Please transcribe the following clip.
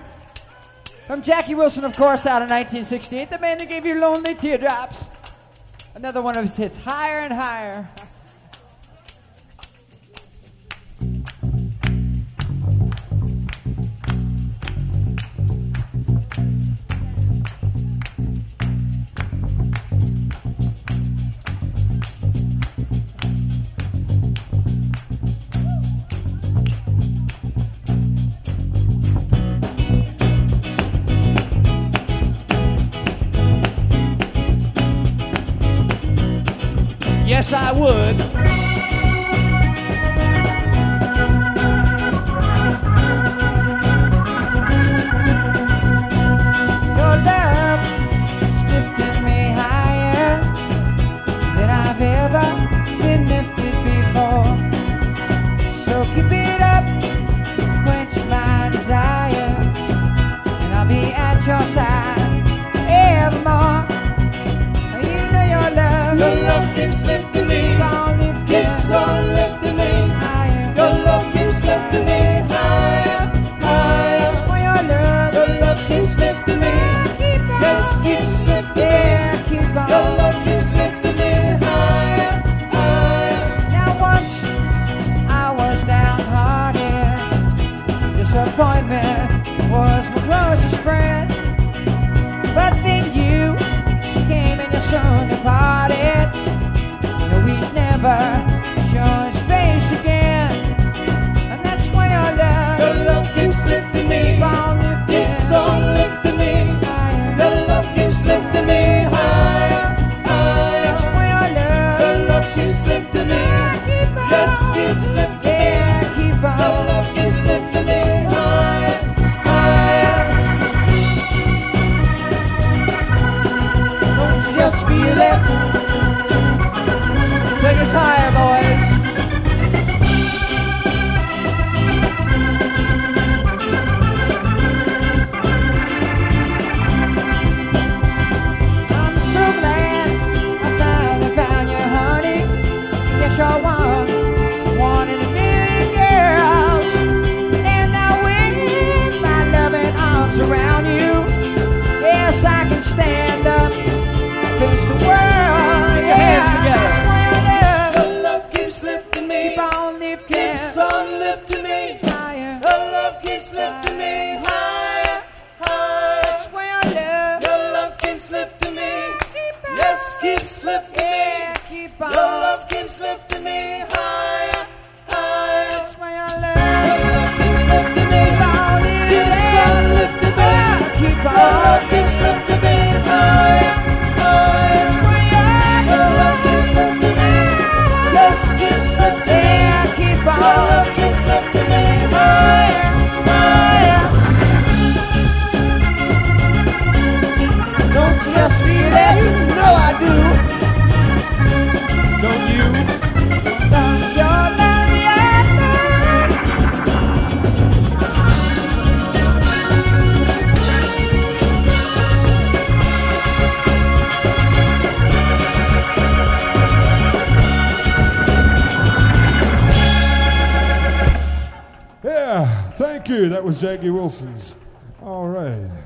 From Jackie Wilson, of course, out in 1968, the man that gave you Lonely Teardrops. Another one of his hits, Higher and Higher. Yes, I would. Your love is lifting me higher than I've ever been lifted before. So keep it up, quench my desire, and I'll be at your side evermore. You know your love. Your love keeps lifting me, keeps on lifting me. Your love keeps lifting me higher, higher. Your love keeps lifting me, yes, keeps lifting me. Your love keeps lifting me higher, higher. Now once I was downhearted, disappointment was my closest friend. But then you came and you soon departed. You know he's never shown his face again, and that's why your love keeps lifting me, keeps on lifting me. Your love keeps lifting me higher, higher. That's why your love keeps lifting me, yes, keeps lifting me. Keep on. Your love keeps lifting me higher, higher. Don't you just feel it? Take us higher, boys. I'm so glad I finally found you, honey. Yes, you're one in a million girls. And now with my loving arms around you, yes, I can stand up and face the world. Put your hands together. That's why Your love keeps lifting me, keep on lifting, keeps on lifting me. higher. Your love keeps lifting me higher, higher. That's why Your love keeps lifting me, yes, keeps lifting me. yeah, keep on. Your love keeps lifting me higher, higher. That's why Your love keeps lifting me, keeps on lifting me. keep Your on. love keeps lifting me higher, higher. Your love keeps lifting me, yes, keeps lifting me. Yeah, keep Your on. love keeps lifting me higher, higher. Don't you just feel it? You know I do. Don't you? Love your love, your love. Yeah, thank you. That was Jackie Wilson's. All right.